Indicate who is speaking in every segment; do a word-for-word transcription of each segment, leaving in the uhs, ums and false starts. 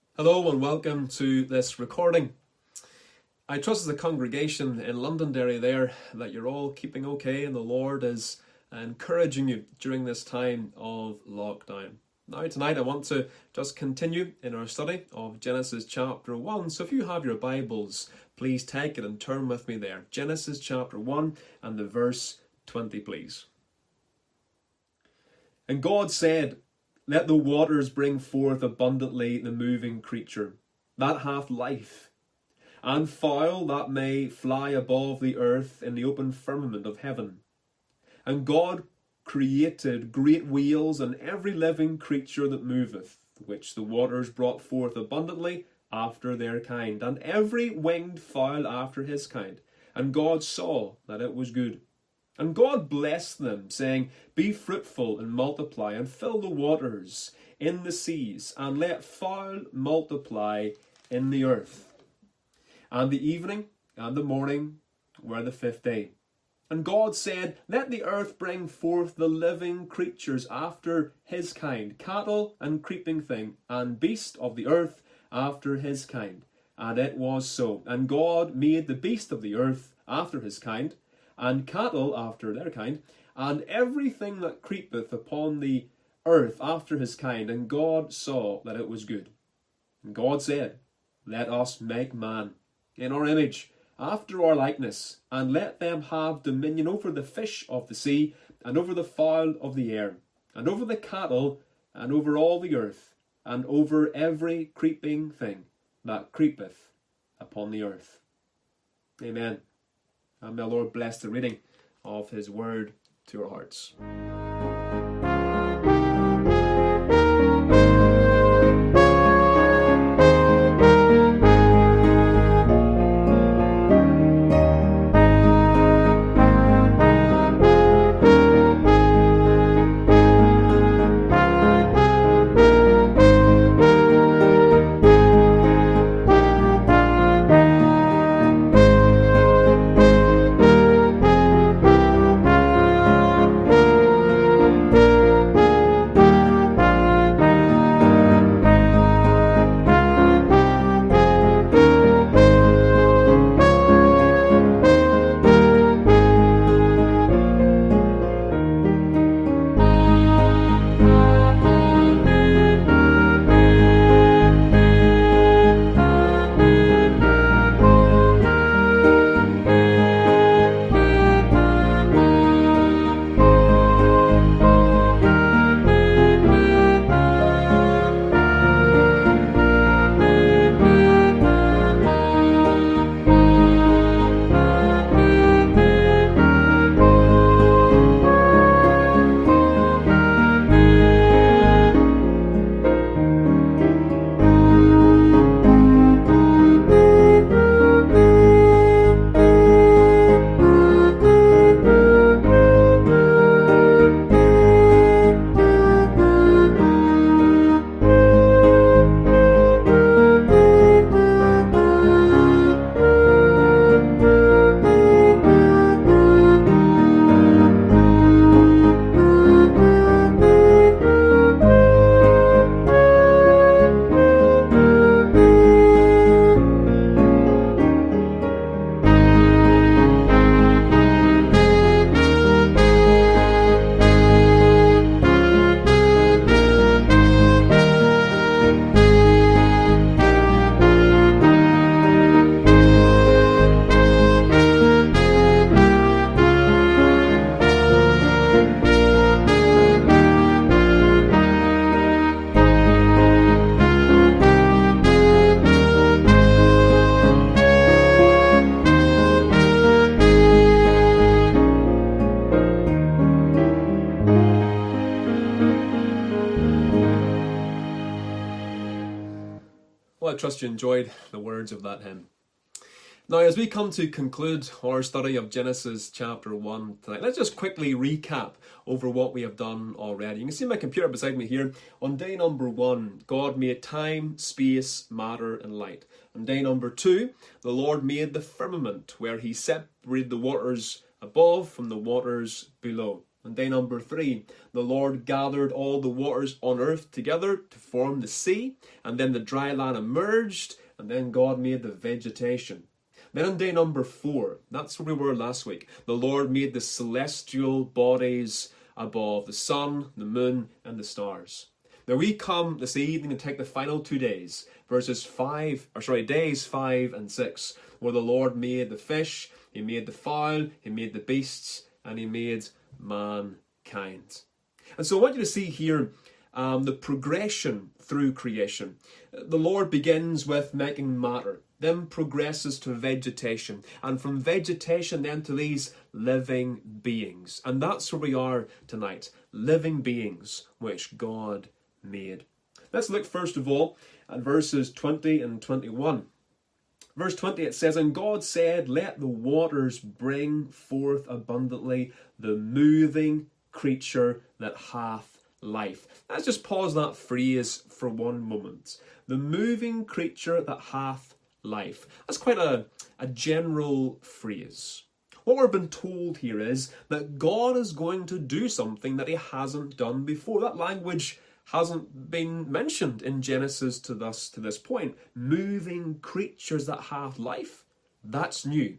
Speaker 1: Hello and welcome to this recording. I trust as a congregation in Londonderry there that you're all keeping okay and the Lord is encouraging you during this time of lockdown. Now tonight I want to just continue in our study of Genesis chapter one. So if you have your Bibles, please take it and turn with me there. Genesis chapter one and the verse twenty, please. And God said, "Let the waters bring forth abundantly the moving creature, that hath life, and fowl that may fly above the earth in the open firmament of heaven. And God created great whales and every living creature that moveth, which the waters brought forth abundantly after their kind, and every winged fowl after his kind. And God saw that it was good. And God blessed them, saying, Be fruitful and multiply, and fill the waters in the seas, and let fowl multiply in the earth. And the evening and the morning were the fifth day. And God said, Let the earth bring forth the living creatures after his kind, cattle and creeping thing, and beast of the earth after his kind. And it was so. And God made the beast of the earth after his kind, and cattle after their kind, and everything that creepeth upon the earth after his kind. And God saw that it was good. And God said, Let us make man in our image, after our likeness, and let them have dominion over the fish of the sea, and over the fowl of the air, and over the cattle, and over all the earth, and over every creeping thing that creepeth upon the earth." Amen. And may the Lord bless the reading of his word to our hearts. Well, I trust you enjoyed the words of that hymn. Now, as we come to conclude our study of Genesis chapter one tonight, let's just quickly recap over what we have done already. You can see my computer beside me here. On day number one, God made time, space, matter, and light. On day number two, the Lord made the firmament, where he separated the waters above from the waters below. On day number three, the Lord gathered all the waters on earth together to form the sea, and then the dry land emerged, and then God made the vegetation. Then on day number four, that's where we were last week, the Lord made the celestial bodies above the sun, the moon, and the stars. Now we come this evening and take the final two days, verses five, or sorry, days five and six, where the Lord made the fish, he made the fowl, he made the beasts, and he made mankind. And so I want you to see here um, the progression through creation. The Lord begins with making matter, then progresses to vegetation, and from vegetation then to these living beings. And that's where we are tonight, living beings which God made. Let's look first of all at verses twenty and twenty-one. Verse twenty, it says, "And God said, let the waters bring forth abundantly the moving creature that hath life." Let's just pause that phrase for one moment. The moving creature that hath life. That's quite a, a general phrase. What we're being told here is that God is going to do something that he hasn't done before. That language hasn't been mentioned in Genesis to this, to this point. Moving creatures that have life, that's new.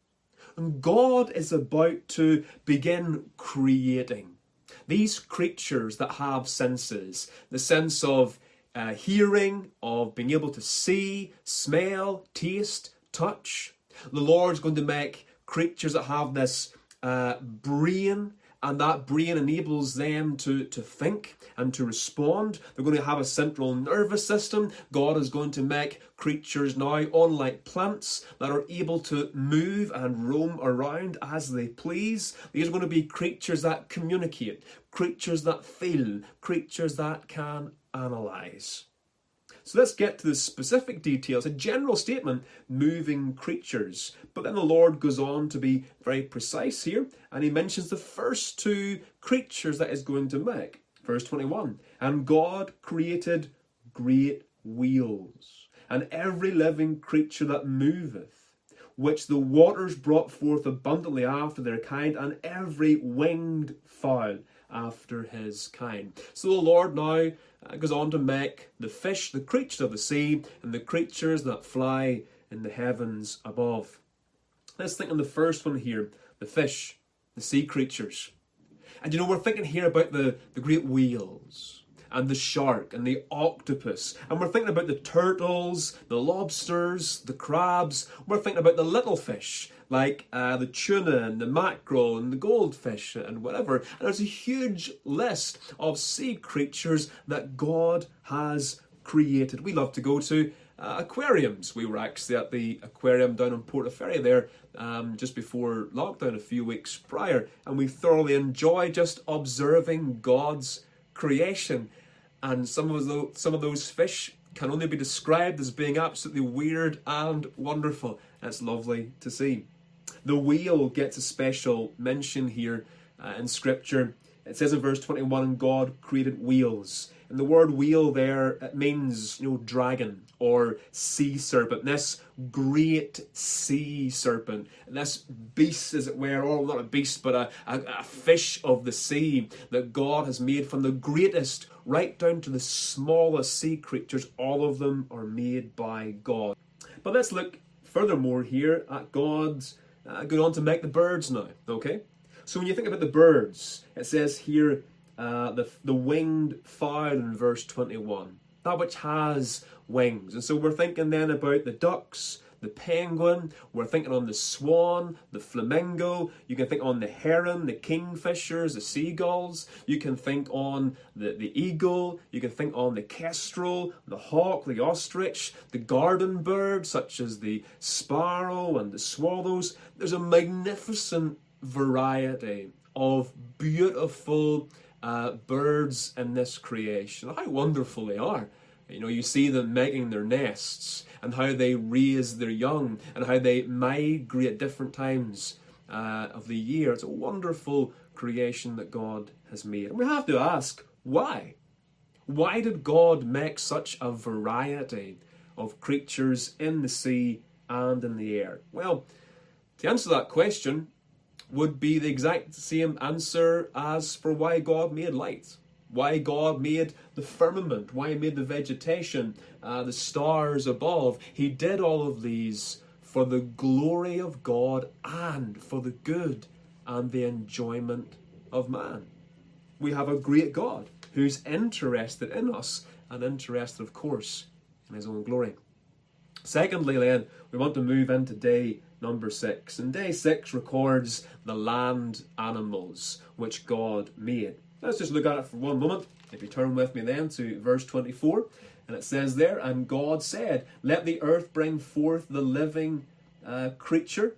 Speaker 1: And God is about to begin creating these creatures that have senses, the sense of uh, hearing, of being able to see, smell, taste, touch. The Lord's going to make creatures that have this uh, brain, and that brain enables them to, to think and to respond. They're going to have a central nervous system. God is going to make creatures now, unlike plants, that are able to move and roam around as they please. These are going to be creatures that communicate, creatures that feel, creatures that can analyse. So let's get to the specific details. A general statement, moving creatures. But then the Lord goes on to be very precise here, and he mentions the first two creatures that he's going to make. Verse twenty-one, "And God created great wheels, and every living creature that moveth, which the waters brought forth abundantly after their kind, and every winged fowl after his kind." So the Lord now uh, goes on to make the fish, the creatures of the sea, and the creatures that fly in the heavens above. Let's think on the first one here, the fish, the sea creatures. And you know, we're thinking here about the, the great whales, and the shark, and the octopus. And we're thinking about the turtles, the lobsters, the crabs. We're thinking about the little fish, like uh, the tuna, and the mackerel, and the goldfish, and whatever. And there's a huge list of sea creatures that God has created. We love to go to uh, aquariums. We were actually at the aquarium down in Portaferry there um, just before lockdown a few weeks prior, and we thoroughly enjoy just observing God's creation. And some of those, some of those fish can only be described as being absolutely weird and wonderful. It's lovely to see. The whale gets a special mention here uh, in Scripture. It says in verse twenty-one, God created whales. And the word whale there, it means, you know, dragon or sea serpent. This great sea serpent, this beast, as it were, or not a beast, but a, a, a fish of the sea that God has made, from the greatest right down to the smallest sea creatures. All of them are made by God. But let's look furthermore here at God's uh, going on to make the birds now, okay? So when you think about the birds, it says here, uh, the, the winged fowl in verse twenty-one, that which has wings. And so we're thinking then about the ducks, the penguin, we're thinking on the swan, the flamingo, you can think on the heron, the kingfishers, the seagulls, you can think on the, the eagle, you can think on the kestrel, the hawk, the ostrich, the garden birds such as the sparrow and the swallows. There's a magnificent variety of beautiful uh, birds in this creation. How wonderful they are. You know, you see them making their nests, and how they raise their young, and how they migrate at different times uh, of the year. It's a wonderful creation that God has made. And we have to ask, why? Why did God make such a variety of creatures in the sea and in the air? Well, to answer that question, would be the exact same answer as for why God made light, why God made the firmament, why he made the vegetation, uh, the stars above. He did all of these for the glory of God and for the good and the enjoyment of man. We have a great God who's interested in us and interested, of course, in his own glory. Secondly, then, we want to move into day number six. And day six records the land animals which God made. Let's just look at it for one moment. If you turn with me then to verse twenty-four, and it says there, "And God said, let the earth bring forth the living uh, creature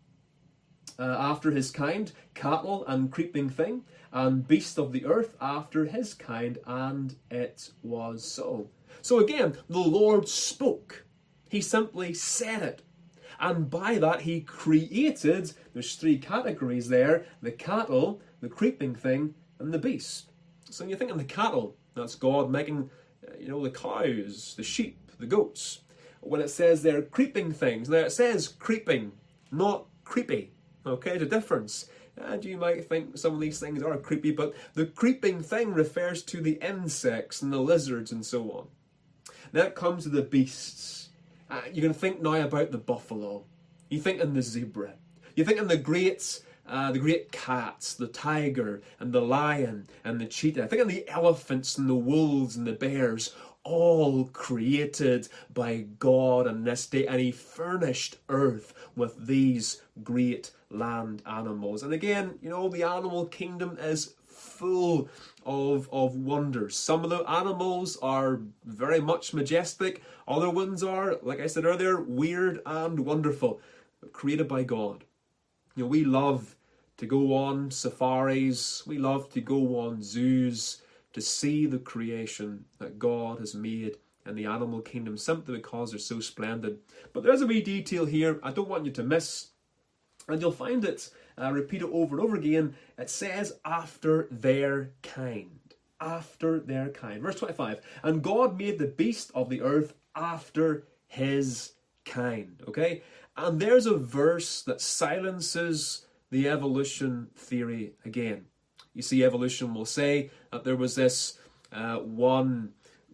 Speaker 1: uh, after his kind, cattle and creeping thing, and beast of the earth after his kind, and it was so." So again, the Lord spoke. He simply said it. And by that he created, there's three categories there, the cattle, the creeping thing, and the beast. So when you think of the cattle, that's God making, you know, the cows, the sheep, the goats. When it says they're creeping things, now it says creeping, not creepy. Okay, there's a difference. And you might think some of these things are creepy, but the creeping thing refers to the insects and the lizards and so on. Then it comes to the beasts. Uh, you're going to think now about the buffalo. You think in the zebra. You think in the great, uh, the great cats, the tiger and the lion and the cheetah. I think in the elephants and the wolves and the bears, all created by God on this day, and he furnished earth with these great land animals. And again, you know, the animal kingdom is full of, of wonders. Some of the animals are very much majestic. Other ones are, like I said earlier, weird and wonderful, but created by God. You know, we love to go on safaris. We love to go on zoos to see the creation that God has made in the animal kingdom, simply because they're so splendid. But there's a wee detail here I don't want you to miss, and you'll find it uh, repeated over and over again. It says, after their kind. After their kind. Verse twenty-five, "And God made the beast of the earth after his kind." Okay? And there's a verse that silences the evolution theory again. You see, evolution will say that there was this uh, one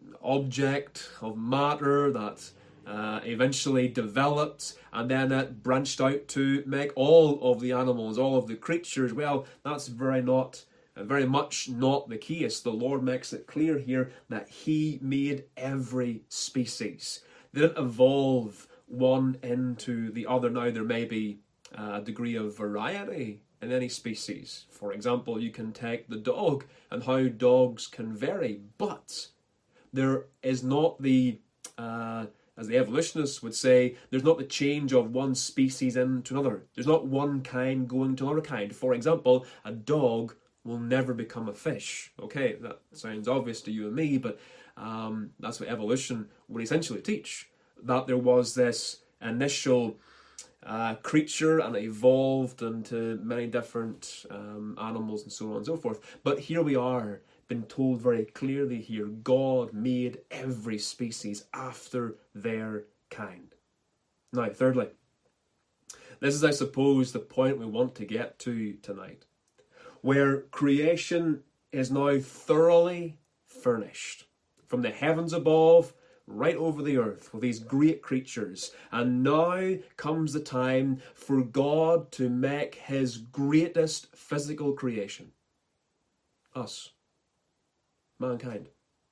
Speaker 1: object of matter that uh, eventually developed, and then it branched out to make all of the animals, all of the creatures. Well, that's very not, very much not the case. The Lord makes it clear here that he made every species. They didn't evolve one into the other. Now, there may be a degree of variety in any species. For example, you can take the dog and how dogs can vary, but there is not the, uh, as the evolutionists would say, there's not the change of one species into another. There's not one kind going to another kind. For example, a dog will never become a fish. Okay, that sounds obvious to you and me, but um, that's what evolution would essentially teach. That there was this initial uh, creature and it evolved into many different um, animals and so on and so forth. But here we are, been told very clearly here, God made every species after their kind. Now, thirdly, this is, I suppose, the point we want to get to tonight, where creation is now thoroughly furnished, from the heavens above right over the earth with these great creatures. And now comes the time for God to make his greatest physical creation. Us. Mankind.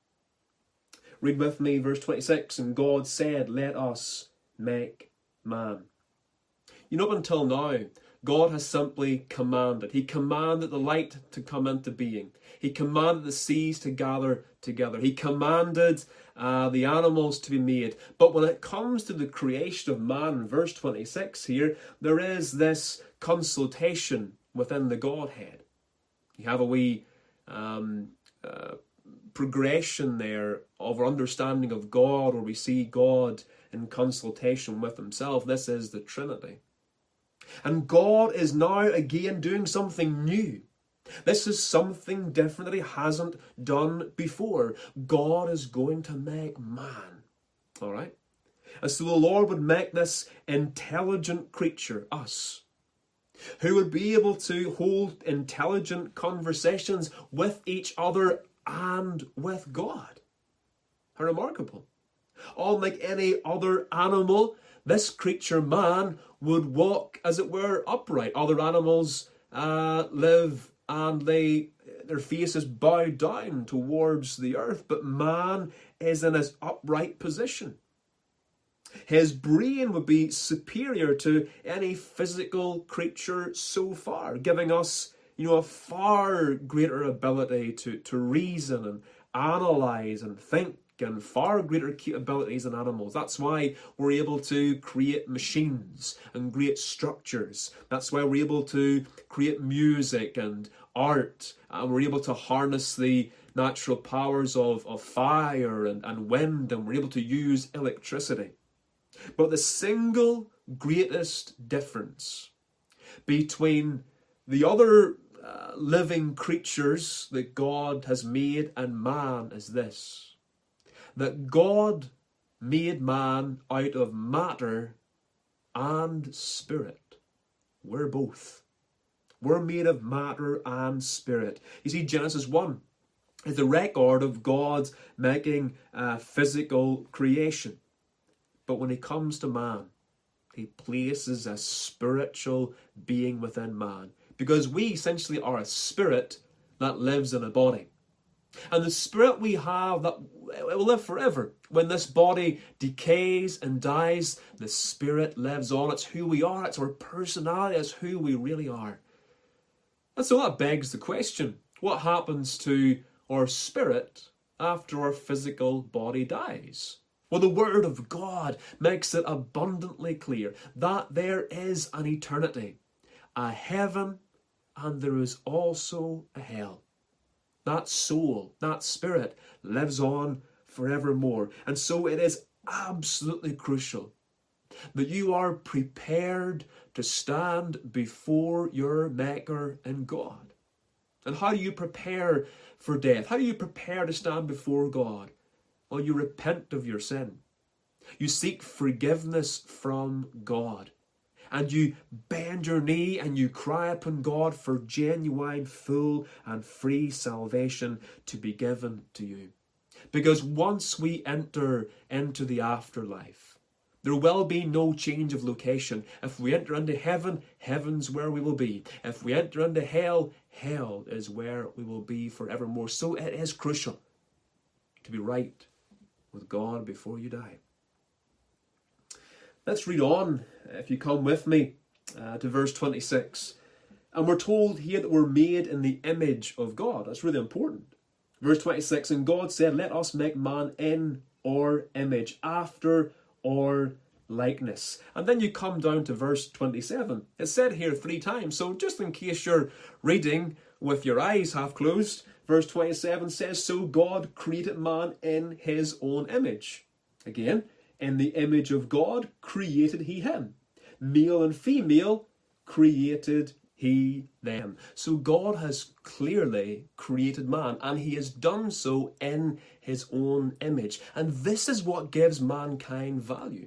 Speaker 1: Read with me verse twenty-six. "And God said, let us make man." You know, up until now, God has simply commanded. He commanded the light to come into being. He commanded the seas to gather together. He commanded uh, the animals to be made. But when it comes to the creation of man, in verse twenty-six here, there is this consultation within the Godhead. You have a wee um, uh, progression there of our understanding of God, where we see God in consultation with himself. This is the Trinity. And God is now again doing something new. This is something different that he hasn't done before. God is going to make man. All right? And so the Lord would make this intelligent creature, us. who would be able to hold intelligent conversations with each other and with God. How remarkable. Unlike any other animal, this creature, man, would walk, as it were, upright. Other animals uh, live and they, their faces bow down towards the earth, but man is in his upright position. His brain would be superior to any physical creature so far, giving us, you know, a far greater ability to, to reason and analyze and think, and far greater capabilities than animals. That's why we're able to create machines and create structures. That's why we're able to create music and art, and we're able to harness the natural powers of, of fire and, and wind, and we're able to use electricity. But the single greatest difference between the other uh, living creatures that God has made and man is this: that God made man out of matter and spirit. We're both. We're made of matter and spirit. You see, Genesis one is the record of God making a physical creation. But when he comes to man, he places a spiritual being within man. Because we essentially are a spirit that lives in a body. And the spirit we have, that it will live forever. When this body decays and dies, the spirit lives on. It's who we are. It's our personality. It's who we really are. And so that begs the question, what happens to our spirit after our physical body dies? Well, the Word of God makes it abundantly clear that there is an eternity, a heaven, and there is also a hell. That soul, that spirit, lives on forevermore. And so it is absolutely crucial that you are prepared to stand before your Maker and God. And how do you prepare for death? How do you prepare to stand before God? Well, you repent of your sin. You seek forgiveness from God. And you bend your knee and you cry upon God for genuine, full and free salvation to be given to you. Because once we enter into the afterlife, there will be no change of location. If we enter into heaven, heaven's where we will be. If we enter into hell, hell is where we will be forevermore. So it is crucial to be right with God before you die. Let's read on, if you come with me, uh, to verse twenty-six. And we're told here that we're made in the image of God. That's really important. Verse twenty-six, and God said, let us make man in our image, after our likeness. And then you come down to verse twenty-seven. It's said here three times, so just in case you're reading with your eyes half closed, verse twenty-seven says, so God created man in his own image. Again, in the image of God created he him. Male and female created he them. So God has clearly created man, and he has done so in his own image. And this is what gives mankind value.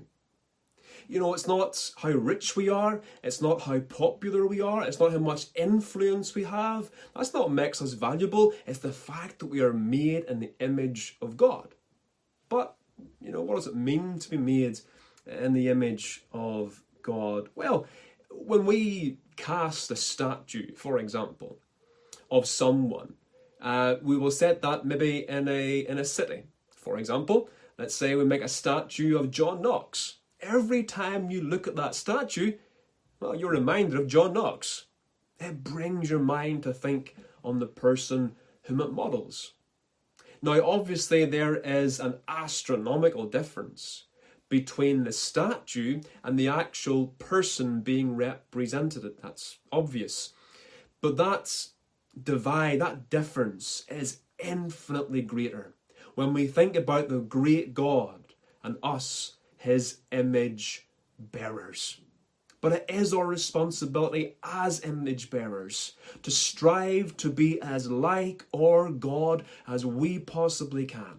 Speaker 1: You know, it's not how rich we are, it's not how popular we are, it's not how much influence we have. That's not what makes us valuable. It's the fact that we are made in the image of God. But, you know, what does it mean to be made in the image of God? Well, when we cast a statue, for example, of someone, uh, we will set that maybe in a in a city. For example, let's say we make a statue of John Knox. Every time you look at that statue, well, you're reminded of John Knox. It brings your mind to think on the person whom it models. Now, obviously, there is an astronomical difference between the statue and the actual person being represented. That's obvious. But that divide, that difference is infinitely greater when we think about the great God and us, his image bearers. But it is our responsibility as image bearers to strive to be as like our God as we possibly can,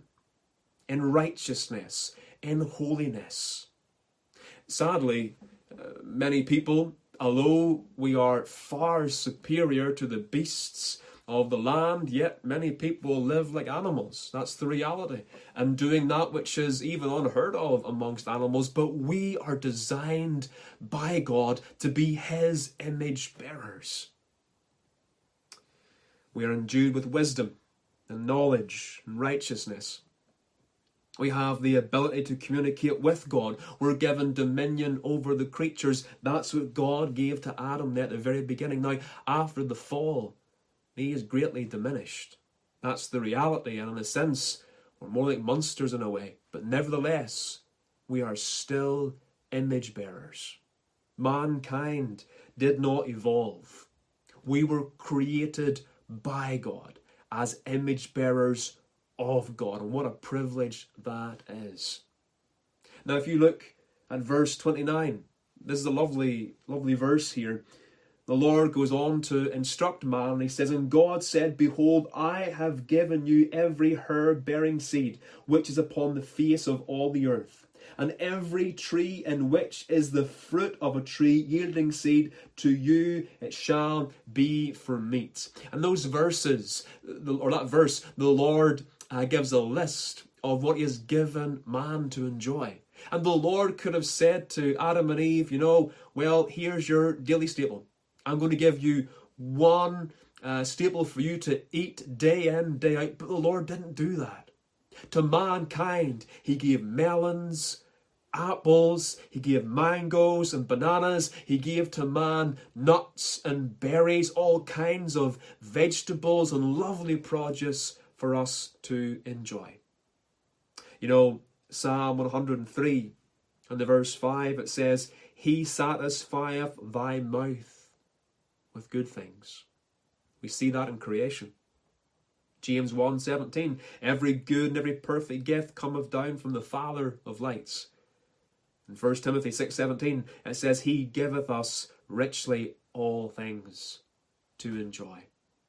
Speaker 1: in righteousness, in holiness. Sadly, uh, many people Although we are far superior to the beasts of the land, yet many people live like animals. That's the reality. And doing that which is even unheard of amongst animals. But we are designed by God to be His image bearers. We are endued with wisdom and knowledge and righteousness. We have the ability to communicate with God. We're given dominion over the creatures. That's what God gave to Adam at the very beginning. Now, after the fall, he is greatly diminished. That's the reality. And in a sense, we're more like monsters in a way. But nevertheless, we are still image bearers. Mankind did not evolve. We were created by God as image bearers of God, and what a privilege that is. Now, if you look at verse twenty-nine, this is a lovely, lovely verse here. The Lord goes on to instruct man, and he says, "And God said, Behold, I have given you every herb bearing seed, which is upon the face of all the earth, and every tree in which is the fruit of a tree yielding seed, to you it shall be for meat." And those verses, or that verse, the Lord uh, gives a list of what he has given man to enjoy. And the Lord could have said to Adam and Eve, you know, well, here's your daily staple. I'm going to give you one uh, staple for you to eat day in, day out. But the Lord didn't do that. To mankind, he gave melons, apples, he gave mangoes and bananas. He gave to man nuts and berries, all kinds of vegetables and lovely produce for us to enjoy. You know, Psalm one hundred three and the verse five, it says, "He satisfieth thy mouth with good things." We see that in creation. James one seventeen, "Every good and every perfect gift cometh down from the Father of lights." In First Timothy six seventeen, it says, "He giveth us richly all things to enjoy."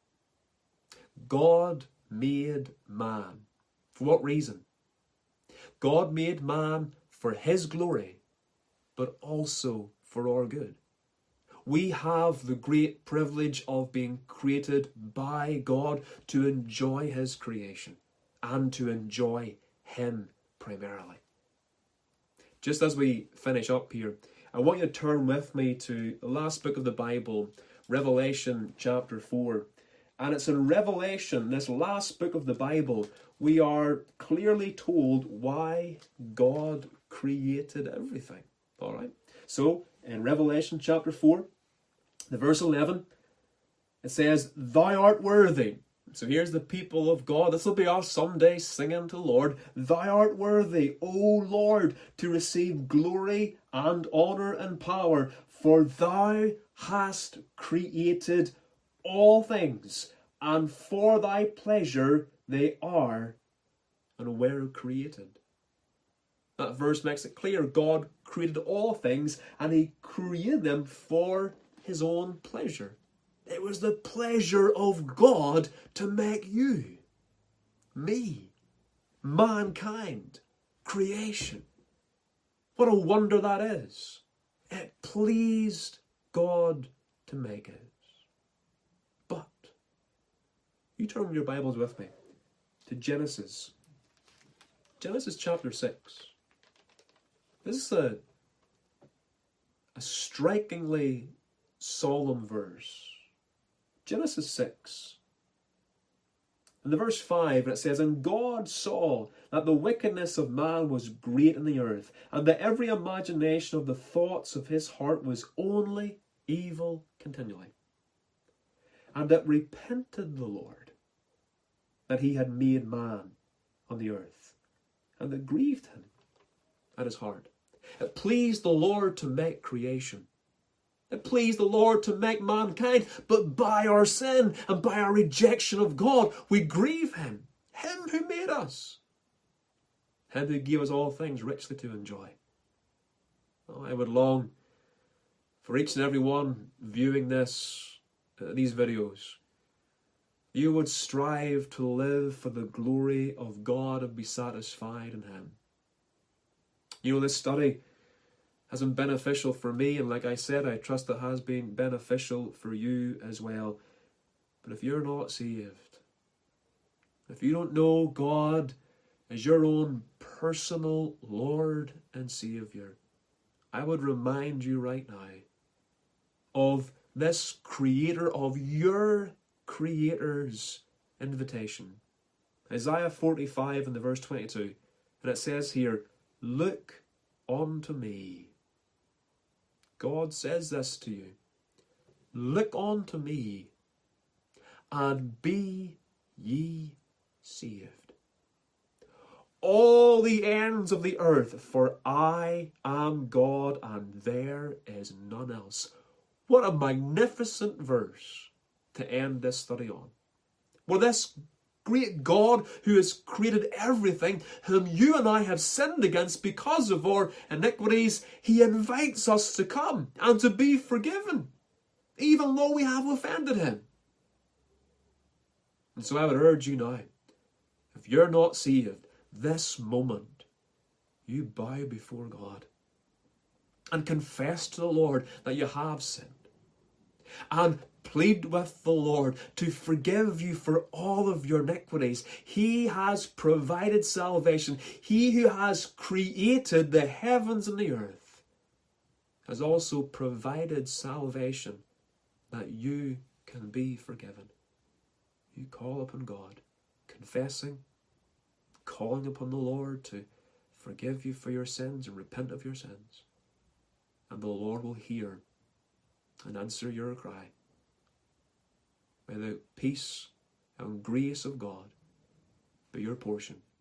Speaker 1: God made man. For what reason? God made man for his glory, but also for our good. We have the great privilege of being created by God to enjoy his creation and to enjoy him primarily. Just as we finish up here, I want you to turn with me to the last book of the Bible, Revelation chapter four. And it's in Revelation, this last book of the Bible, we are clearly told why God created everything. All right. So in Revelation chapter four, the verse eleven, it says, "Thou art worthy." So here's the people of God. This will be us someday singing to the Lord. "Thou art worthy, O Lord, to receive glory and honour and power, for thou hast created all things, and for thy pleasure they are and were created." That verse makes it clear. God created all things, and he created them for his own pleasure. It was the pleasure of God to make you, me, mankind, creation. What a wonder that is. It pleased God to make it. But you turn your Bibles with me to Genesis. Genesis chapter six. This is a, a strikingly solemn verse. Genesis six. In the verse five, it says, "And God saw that the wickedness of man was great in the earth, and that every imagination of the thoughts of his heart was only evil continually. And it repented the Lord that he had made man on the earth, and it grieved him at his heart." It pleased the Lord to make creation. It pleased the Lord to make mankind, but by our sin and by our rejection of God, we grieve him, him who made us, him who gave us all things richly to enjoy. Oh, I would long for each and every one viewing this, uh, these videos, you would strive to live for the glory of God and be satisfied in him. You know, this study has been beneficial for me, and like I said, I trust it has been beneficial for you as well. But if you're not saved, if you don't know God as your own personal Lord and Saviour, I would remind you right now of this Creator, of your Creator's invitation. Isaiah forty-five and the verse twenty-two, and it says here, "Look unto me." God says this to you. Look unto me, and be ye saved, all the ends of the earth, for I am God, and there is none else. What a magnificent verse to end this study on. Well, this great God who has created everything, whom you and I have sinned against because of our iniquities, he invites us to come and to be forgiven, even though we have offended him. And so I would urge you now, if you're not saved, this moment, you bow before God and confess to the Lord that you have sinned, and plead with the Lord to forgive you for all of your iniquities. He has provided salvation. He who has created the heavens and the earth has also provided salvation that you can be forgiven. You call upon God, confessing, calling upon the Lord to forgive you for your sins and repent of your sins. And the Lord will hear and answer your cry. May the peace and grace of God be your portion